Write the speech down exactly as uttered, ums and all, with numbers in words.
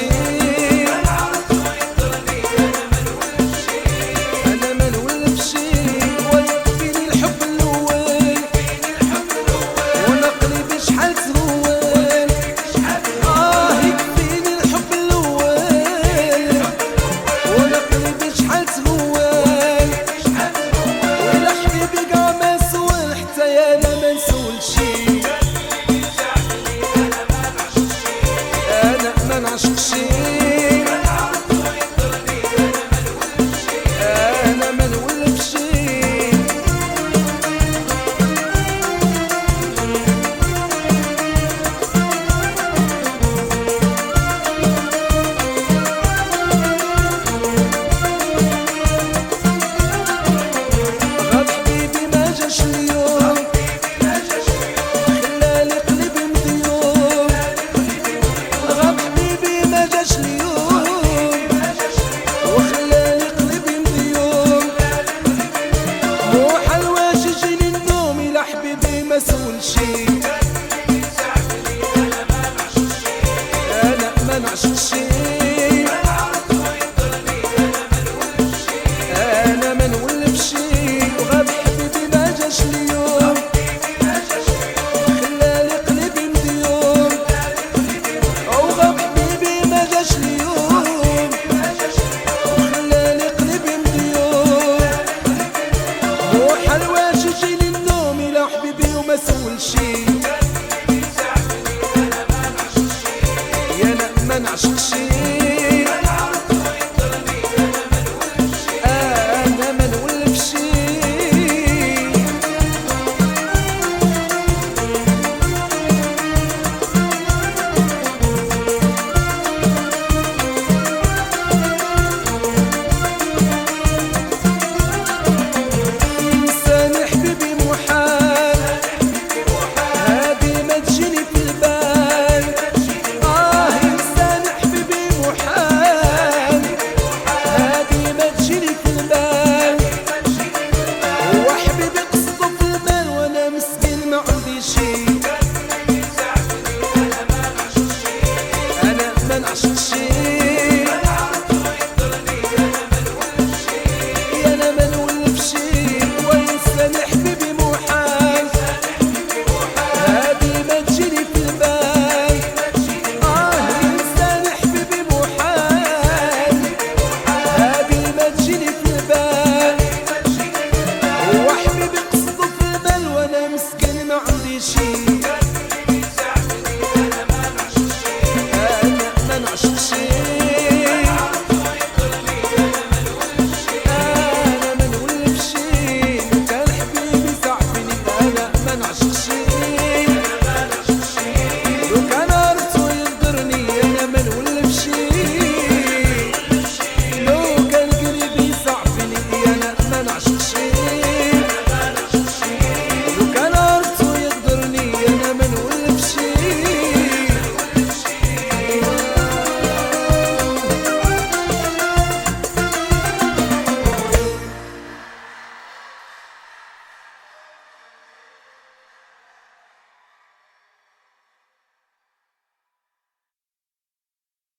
انا ما نولف شي ويكفيني الحب الاول وانا قلبي شحال تهون اه يكفيني الحب الاول وانا قلبي شحال تهون ولا حبيبي كاع ما سول حتى انا ما نسول شي انا ما نعشقش انا ما نولفش غاب حبيبي ما جاش اليوم خلالي قلبي مديوم غاب حبيبي ما جاش اليوم وخلالي قلبي مديوم مو حل واش يجيني النوم إلا حبيبي ما سول شي أنا ما نعشقش أنا ما نولفش وغاب حبيبي ما جاش اليوم خلالي قلبي مديوم وغاب حبيبي ما جاش اليوم وخلالي قلبي مديوم مو حل واش يجيني النوم إلا حبيبي وما سول شي يا لا ما نعشقش انا ما نولفش انساني حبيبي محال هادي ما تجيني في البال اه انساني حبيبي محال هادي ما تجيني في البال هو حبيبي قصده في المال وانا مسكين ما عندي شي انا ما نعشقش انا ما نولفش وانساني حبيبي محال هادي ما تجيني في البال اه انساني حبيبي محال هادي ما تجيني في البال هو حبيبي قصده في المال وانا مسكين ما عندي شي انا ما نعشقش